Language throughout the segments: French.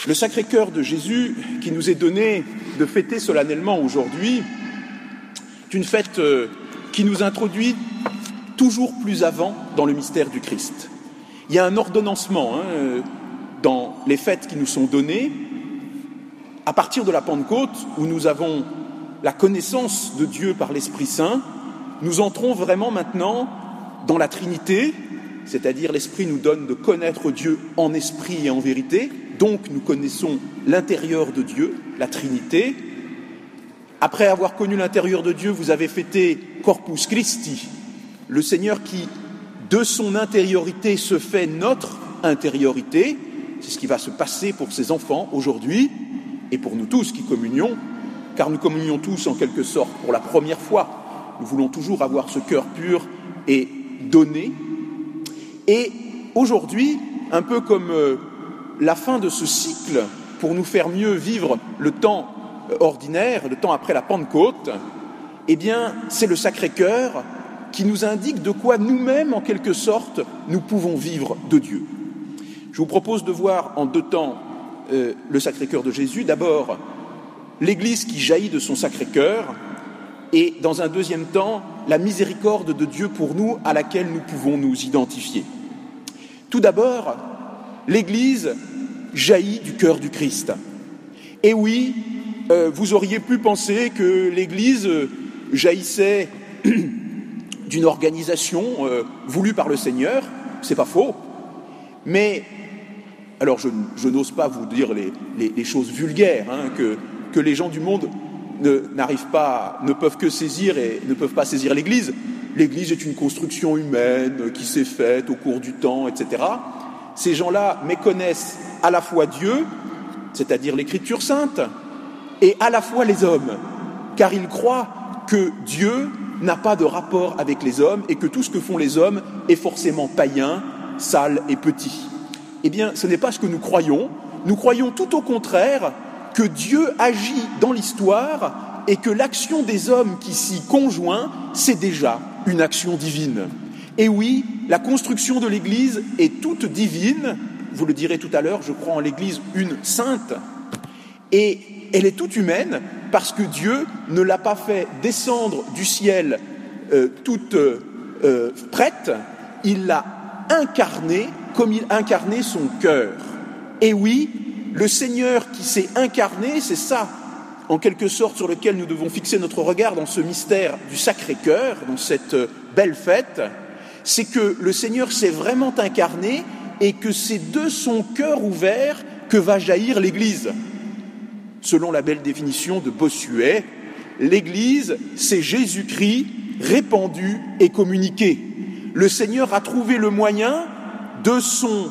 Le Sacré-Cœur de Jésus, qui nous est donné de fêter solennellement aujourd'hui, est une fête qui nous introduit toujours plus avant dans le mystère du Christ. Il y a un ordonnancement dans les fêtes qui nous sont données, à partir de la Pentecôte, où nous avons la connaissance de Dieu par l'Esprit Saint. Nous entrons vraiment maintenant dans la Trinité, c'est-à-dire l'Esprit nous donne de connaître Dieu en esprit et en vérité, donc nous connaissons l'intérieur de Dieu, la Trinité. Après avoir connu l'intérieur de Dieu, vous avez fêté Corpus Christi, le Seigneur qui, de son intériorité, se fait notre intériorité. C'est ce qui va se passer pour ses enfants aujourd'hui et pour nous tous qui communions, car nous communions tous en quelque sorte pour la première fois. Nous voulons toujours avoir ce cœur pur et donné. Et aujourd'hui, un peu comme la fin de ce cycle, pour nous faire mieux vivre le temps ordinaire, le temps après la Pentecôte, eh bien, c'est le Sacré-Cœur qui nous indique de quoi nous-mêmes, en quelque sorte, nous pouvons vivre de Dieu. Je vous propose de voir en deux temps le Sacré-Cœur de Jésus. D'abord, l'Église qui jaillit de son Sacré-Cœur, et dans un deuxième temps, la miséricorde de Dieu pour nous, à laquelle nous pouvons nous identifier. Tout d'abord, l'Église jaillit du cœur du Christ. Et oui, vous auriez pu penser que l'Église jaillissait d'une organisation voulue par le Seigneur, c'est pas faux, mais, alors je n'ose pas vous dire les choses vulgaires que les gens du monde ne peuvent que saisir et ne peuvent pas saisir l'Église. L'Église est une construction humaine qui s'est faite au cours du temps, etc. Ces gens-là méconnaissent à la fois Dieu, c'est-à-dire l'Écriture sainte, et à la fois les hommes, car ils croient que Dieu n'a pas de rapport avec les hommes et que tout ce que font les hommes est forcément païen, sale et petit. Eh bien, ce n'est pas ce que nous croyons. Nous croyons tout au contraire que Dieu agit dans l'histoire et que l'action des hommes qui s'y conjoint, c'est déjà une action divine. Et oui, la construction de l'Église est toute divine, vous le direz tout à l'heure, je crois en l'Église une sainte, et elle est toute humaine parce que Dieu ne l'a pas fait descendre du ciel toute prête, il l'a incarnée comme il incarnait son cœur. Et oui, le Seigneur qui s'est incarné, c'est ça, en quelque sorte, sur lequel nous devons fixer notre regard dans ce mystère du Sacré-Cœur, dans cette belle fête, c'est que le Seigneur s'est vraiment incarné et que c'est de son cœur ouvert que va jaillir l'Église. Selon la belle définition de Bossuet, l'Église, c'est Jésus-Christ répandu et communiqué. Le Seigneur a trouvé le moyen de son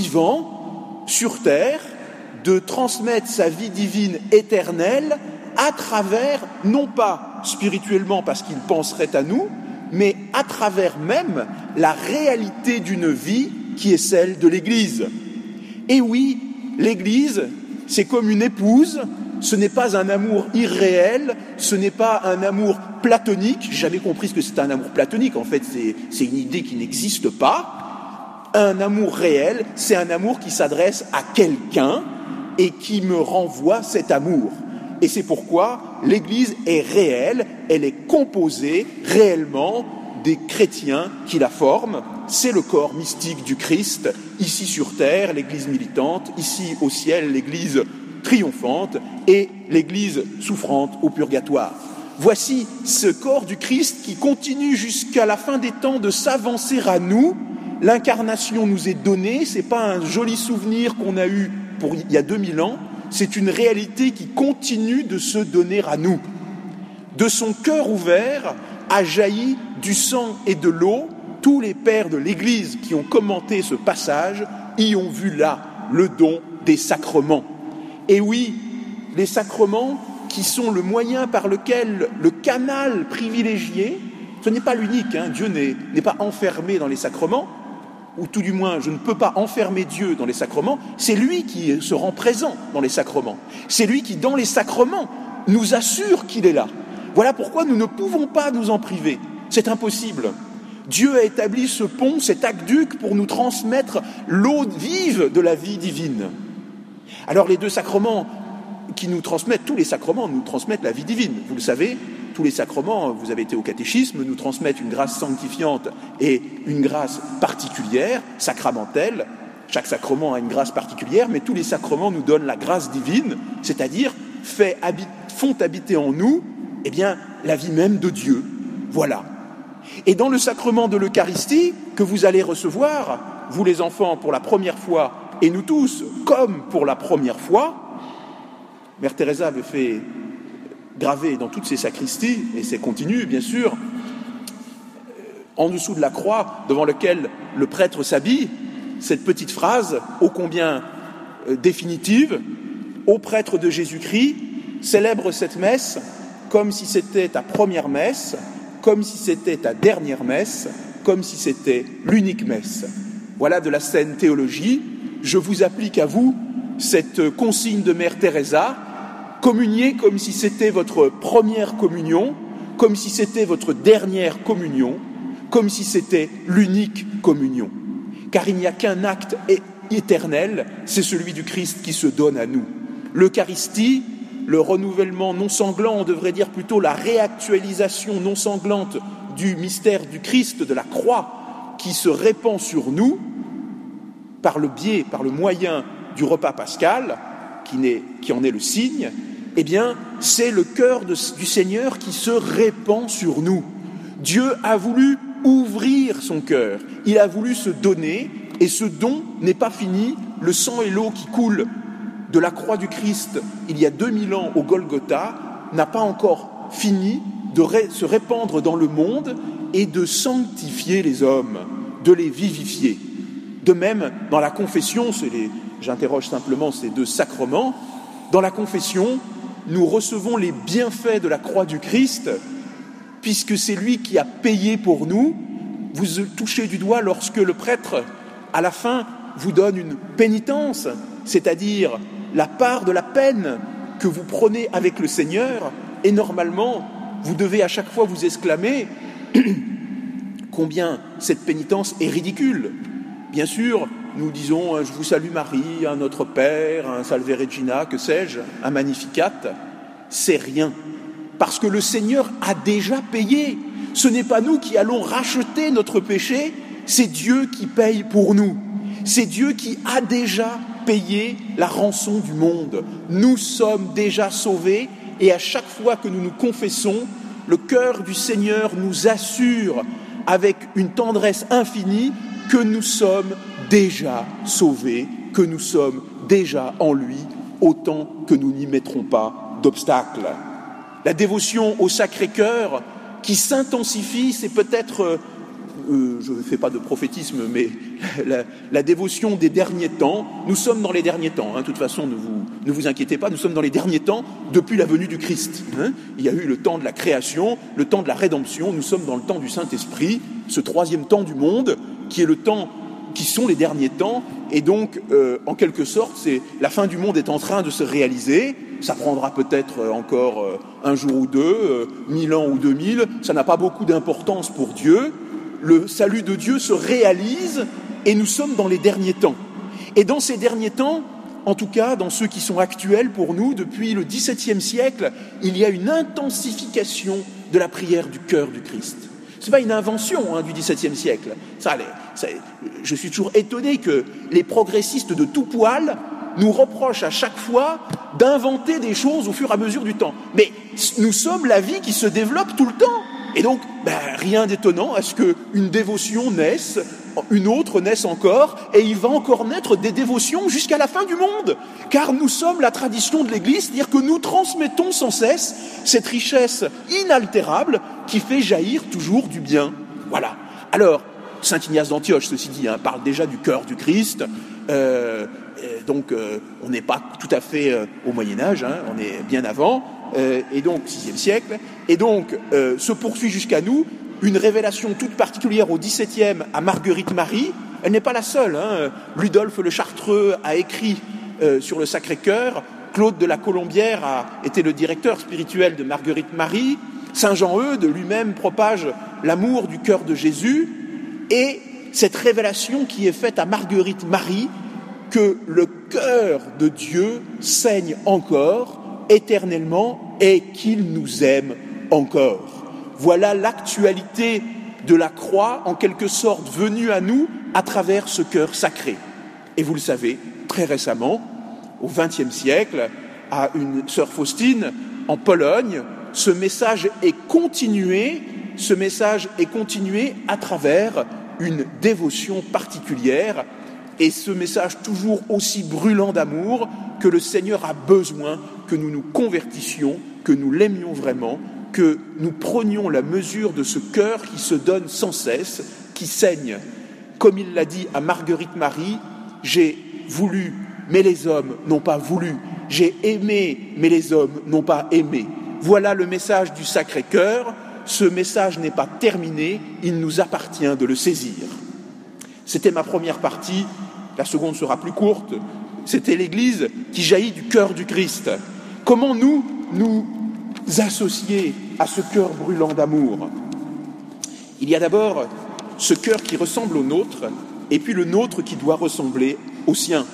vivant sur terre, de transmettre sa vie divine éternelle à travers, non pas spirituellement parce qu'il penserait à nous, mais à travers même la réalité d'une vie qui est celle de l'Église. Et oui, l'Église, c'est comme une épouse, ce n'est pas un amour irréel, ce n'est pas un amour platonique. J'ai jamais compris ce que c'est un amour platonique, en fait c'est une idée qui n'existe pas. Un amour réel, c'est un amour qui s'adresse à quelqu'un et qui me renvoie cet amour. Et c'est pourquoi l'Église est réelle, elle est composée réellement des chrétiens qui la forment. C'est le corps mystique du Christ, ici sur terre, l'Église militante, ici au ciel, l'Église triomphante et l'Église souffrante au purgatoire. Voici ce corps du Christ qui continue jusqu'à la fin des temps de s'avancer à nous. L'incarnation nous est donnée, c'est pas un joli souvenir qu'on a eu il y a 2000 ans, c'est une réalité qui continue de se donner à nous. De son cœur ouvert a jailli du sang et de l'eau. Tous les pères de l'Église qui ont commenté ce passage y ont vu là le don des sacrements. Et oui, les sacrements qui sont le moyen par lequel le canal privilégié, ce n'est pas l'unique, Dieu n'est pas enfermé dans les sacrements, ou tout du moins je ne peux pas enfermer Dieu dans les sacrements, c'est lui qui se rend présent dans les sacrements. C'est lui qui, dans les sacrements, nous assure qu'il est là. Voilà pourquoi nous ne pouvons pas nous en priver. C'est impossible. Dieu a établi ce pont, cet aqueduc, pour nous transmettre l'eau vive de la vie divine. Alors les deux sacrements qui nous transmettent, tous les sacrements nous transmettent la vie divine. Vous le savez, tous les sacrements, vous avez été au catéchisme, nous transmettent une grâce sanctifiante et une grâce particulière, sacramentelle. Chaque sacrement a une grâce particulière, mais tous les sacrements nous donnent la grâce divine, c'est-à-dire font habiter en nous, la vie même de Dieu. Voilà. Et dans le sacrement de l'Eucharistie, que vous allez recevoir, vous les enfants, pour la première fois, et nous tous, comme pour la première fois, Mère Teresa avait fait graver dans toutes ses sacristies, et c'est continu, bien sûr, en dessous de la croix, devant laquelle le prêtre s'habille, cette petite phrase, ô combien définitive, « Ô prêtre de Jésus-Christ, célèbre cette messe comme si c'était ta première messe, comme si c'était ta dernière messe, comme si c'était l'unique messe. » Voilà de la saine théologie. Je vous applique à vous cette consigne de Mère Teresa, communiez comme si c'était votre première communion, comme si c'était votre dernière communion, comme si c'était l'unique communion. Car il n'y a qu'un acte éternel, c'est celui du Christ qui se donne à nous. L'Eucharistie, le renouvellement non sanglant, on devrait dire plutôt la réactualisation non sanglante du mystère du Christ, de la croix, qui se répand sur nous par le biais, par le moyen du repas pascal, qui en est le signe, c'est le cœur du Seigneur qui se répand sur nous. Dieu a voulu ouvrir son cœur, il a voulu se donner, et ce don n'est pas fini. Le sang et l'eau qui coulent de la croix du Christ il y a 2000 ans au Golgotha n'a pas encore fini de se répandre dans le monde et de sanctifier les hommes, de les vivifier. De même, dans la confession, j'interroge simplement ces deux sacrements, dans la confession, nous recevons les bienfaits de la croix du Christ, puisque c'est lui qui a payé pour nous. Vous touchez du doigt lorsque le prêtre, à la fin, vous donne une pénitence, c'est-à-dire la part de la peine que vous prenez avec le Seigneur, et normalement, vous devez à chaque fois vous exclamer combien cette pénitence est ridicule. Bien sûr, nous disons « Je vous salue Marie », un Notre Père, un Salve Regina, que sais-je, un Magnificat. C'est rien, parce que le Seigneur a déjà payé. Ce n'est pas nous qui allons racheter notre péché, c'est Dieu qui paye pour nous. C'est Dieu qui a déjà payé la rançon du monde. Nous sommes déjà sauvés, et à chaque fois que nous nous confessons, le cœur du Seigneur nous assure avec une tendresse infinie que nous sommes déjà sauvés, que nous sommes déjà en lui, autant que nous n'y mettrons pas d'obstacle. La dévotion au Sacré-Cœur qui s'intensifie, c'est peut-être, je ne fais pas de prophétisme, mais la dévotion des derniers temps. Nous sommes dans les derniers temps, de toute façon, ne vous inquiétez pas, nous sommes dans les derniers temps depuis la venue du Christ. Il y a eu le temps de la création, le temps de la rédemption, nous sommes dans le temps du Saint-Esprit, ce troisième temps du monde, qui sont les derniers temps, et donc, en quelque sorte, la fin du monde est en train de se réaliser. Ça prendra peut-être encore un jour ou deux, 1000 ans ou 2000, ça n'a pas beaucoup d'importance pour Dieu. Le salut de Dieu se réalise, et nous sommes dans les derniers temps. Et dans ces derniers temps, en tout cas dans ceux qui sont actuels pour nous, depuis le XVIIe siècle, il y a une intensification de la prière du cœur du Christ. Ce n'est pas une invention du XVIIe siècle. Je suis toujours étonné que les progressistes de tout poil nous reprochent à chaque fois d'inventer des choses au fur et à mesure du temps. Mais nous sommes la vie qui se développe tout le temps. Et donc, rien d'étonnant à ce qu'une dévotion naisse, une autre naisse encore, et il va encore naître des dévotions jusqu'à la fin du monde. Car nous sommes la tradition de l'Église, c'est-à-dire que nous transmettons sans cesse cette richesse inaltérable qui fait jaillir toujours du bien. Voilà. Alors, saint Ignace d'Antioche, ceci dit, parle déjà du cœur du Christ. Donc, on n'est pas tout à fait au Moyen-Âge, on est bien avant. Et donc 6e siècle, et donc se poursuit jusqu'à nous une révélation toute particulière au XVIIe à Marguerite Marie. Elle n'est pas la seule. Ludolphe le Chartreux a écrit sur le Sacré-Cœur. Claude de la Colombière a été le directeur spirituel de Marguerite Marie. Saint Jean-Eudes lui-même propage l'amour du cœur de Jésus. Et cette révélation qui est faite à Marguerite Marie que le cœur de Dieu saigne encore éternellement et qu'il nous aime encore. Voilà l'actualité de la croix, en quelque sorte venue à nous à travers ce cœur sacré. Et vous le savez, très récemment, au XXe siècle, à une sœur Faustine, en Pologne, ce message est continué à travers une dévotion particulière, et ce message toujours aussi brûlant d'amour que le Seigneur a besoin que nous nous convertissions, que nous l'aimions vraiment, que nous prenions la mesure de ce cœur qui se donne sans cesse, qui saigne. Comme il l'a dit à Marguerite Marie, « J'ai voulu, mais les hommes n'ont pas voulu. J'ai aimé, mais les hommes n'ont pas aimé. » Voilà le message du Sacré-Cœur. Ce message n'est pas terminé, il nous appartient de le saisir. C'était ma première partie, la seconde sera plus courte. C'était l'Église qui jaillit du cœur du Christ. Comment nous associer à ce cœur brûlant d'amour? Il y a d'abord ce cœur qui ressemble au nôtre, et puis le nôtre qui doit ressembler au sien.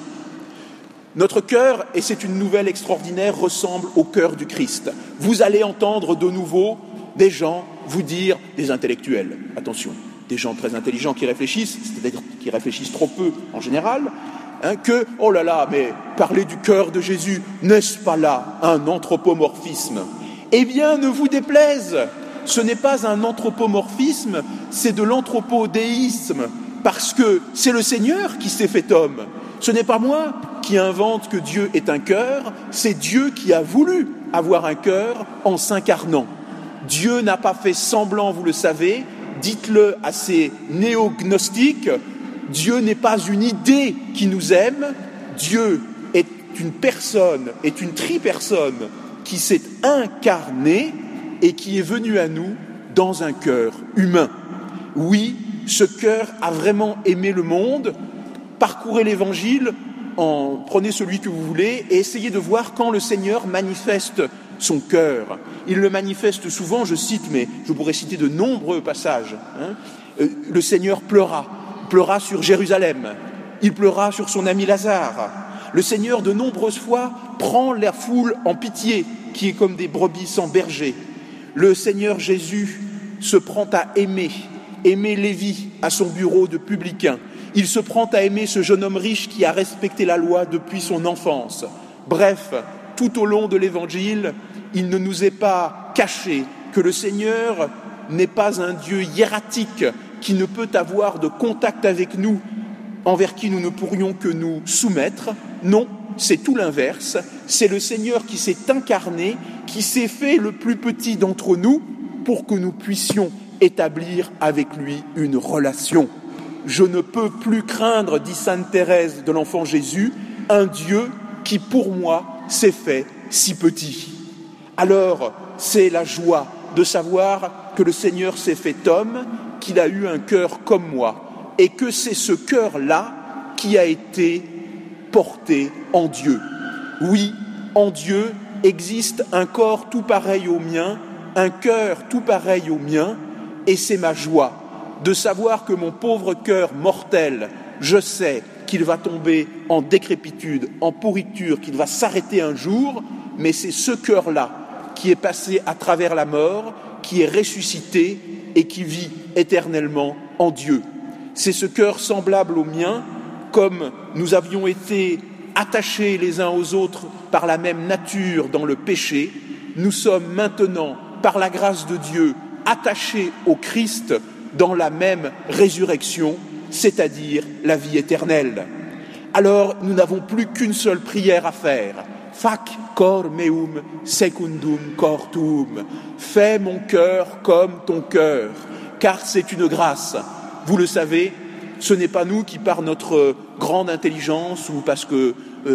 Notre cœur, et c'est une nouvelle extraordinaire, ressemble au cœur du Christ. Vous allez entendre de nouveau des gens vous dire, des intellectuels, attention, des gens très intelligents qui réfléchissent, c'est-à-dire qui réfléchissent trop peu en général, que, oh là là, mais parler du cœur de Jésus, n'est-ce pas là un anthropomorphisme? Eh bien, ne vous déplaise, ce n'est pas un anthropomorphisme, c'est de l'anthropodéisme, parce que c'est le Seigneur qui s'est fait homme. Ce n'est pas moi qui invente que Dieu est un cœur, c'est Dieu qui a voulu avoir un cœur en s'incarnant. Dieu n'a pas fait semblant, vous le savez, dites-le à ces néo-gnostiques, Dieu n'est pas une idée qui nous aime, Dieu est une personne, est une tripersonne qui s'est incarnée et qui est venue à nous dans un cœur humain. Oui, ce cœur a vraiment aimé le monde. Parcourez l'Évangile, prenez celui que vous voulez et essayez de voir quand le Seigneur manifeste son cœur. Il le manifeste souvent, je cite, mais je pourrais citer de nombreux passages. Le Seigneur pleura sur Jérusalem, il pleura sur son ami Lazare. Le Seigneur, de nombreuses fois, prend la foule en pitié, qui est comme des brebis sans berger. Le Seigneur Jésus se prend à aimer Lévi à son bureau de publicain. Il se prend à aimer ce jeune homme riche qui a respecté la loi depuis son enfance. Bref, tout au long de l'Évangile, il ne nous est pas caché que le Seigneur n'est pas un Dieu hiératique qui ne peut avoir de contact avec nous, envers qui nous ne pourrions que nous soumettre. Non, c'est tout l'inverse. C'est le Seigneur qui s'est incarné, qui s'est fait le plus petit d'entre nous pour que nous puissions établir avec lui une relation. Je ne peux plus craindre, dit sainte Thérèse de l'Enfant Jésus, un Dieu qui, pour moi, s'est fait si petit. Alors, c'est la joie de savoir que le Seigneur s'est fait homme, qu'il a eu un cœur comme moi, et que c'est ce cœur-là qui a été porté en Dieu. Oui, en Dieu existe un corps tout pareil au mien, un cœur tout pareil au mien, et c'est ma joie de savoir que mon pauvre cœur mortel, je sais qu'il va tomber en décrépitude, en pourriture, qu'il va s'arrêter un jour, mais c'est ce cœur-là qui est passé à travers la mort, qui est ressuscité et qui vit éternellement en Dieu. C'est ce cœur semblable au mien, comme nous avions été attachés les uns aux autres par la même nature dans le péché, nous sommes maintenant, par la grâce de Dieu, attachés au Christ dans la même résurrection, c'est-à-dire la vie éternelle. Alors, nous n'avons plus qu'une seule prière à faire. Fac cor meum secundum cor tuum. Fais mon cœur comme ton cœur, car c'est une grâce. Vous le savez, ce n'est pas nous qui, par notre grande intelligence ou parce que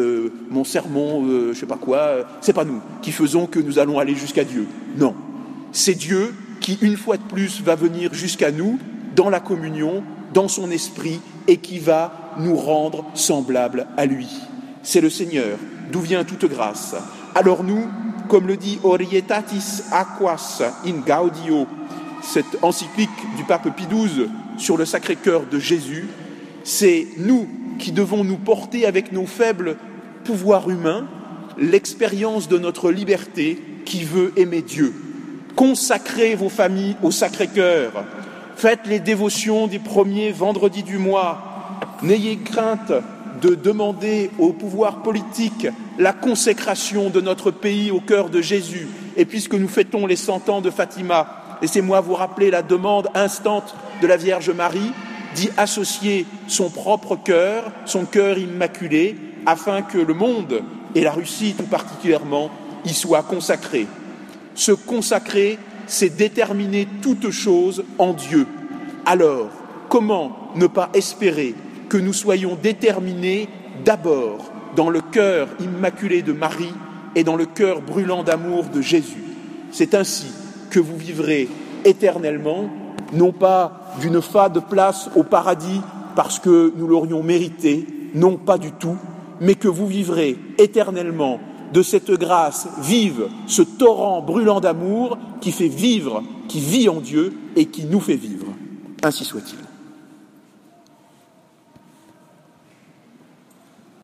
mon sermon, je sais pas quoi, c'est pas nous qui faisons que nous allons aller jusqu'à Dieu. Non, c'est Dieu qui, une fois de plus, va venir jusqu'à nous, dans la communion, dans son esprit, et qui va nous rendre semblables à lui. C'est le Seigneur, d'où vient toute grâce. Alors nous, comme le dit Orietatis Aquas in Gaudio, cette encyclique du pape Pie XII sur le Sacré-Cœur de Jésus, c'est nous qui devons nous porter avec nos faibles pouvoirs humains l'expérience de notre liberté qui veut aimer Dieu. Consacrez vos familles au Sacré-Cœur. Faites les dévotions des premiers vendredis du mois. N'ayez crainte de demander au pouvoir politique la consécration de notre pays au cœur de Jésus. Et puisque nous fêtons les 100 ans de Fatima, laissez-moi vous rappeler la demande instante de la Vierge Marie d'y associer son propre cœur, son cœur immaculé, afin que le monde, et la Russie tout particulièrement, y soient consacrés. Se consacrer, c'est déterminer toute chose en Dieu. Alors, comment ne pas espérer que nous soyons déterminés d'abord dans le cœur immaculé de Marie et dans le cœur brûlant d'amour de Jésus? C'est ainsi que vous vivrez éternellement, non pas d'une fade place au paradis parce que nous l'aurions mérité, non pas du tout, mais que vous vivrez éternellement de cette grâce vive, ce torrent brûlant d'amour qui fait vivre, qui vit en Dieu et qui nous fait vivre. Ainsi soit-il.